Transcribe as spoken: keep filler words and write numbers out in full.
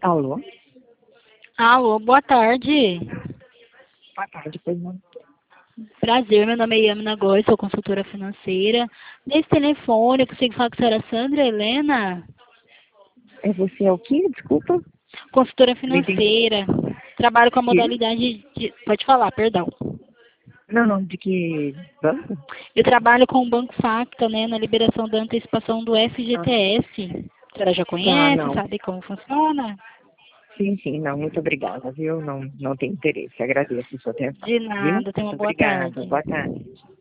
Alô? Alô, boa tarde. Boa tarde, pois não. Prazer, meu nome é Yamina Góes, sou consultora financeira. Nesse telefone, eu consigo falar com a senhora Sandra Helena? É você é o quê? Desculpa. Consultora Não entendi. financeira. Trabalho com a Que? modalidade de... Pode falar, perdão. Não, não, de que banco? Eu trabalho com o Banco Facta, né, na liberação da antecipação do Ah, F G T S. A senhora já tá, conhece, não. sabe como funciona? Sim, sim, não, muito obrigada, viu? Não, não tem interesse. Agradeço a sua atenção, De viu? nada, tenha uma Muito boa obrigada. tarde. Boa tarde.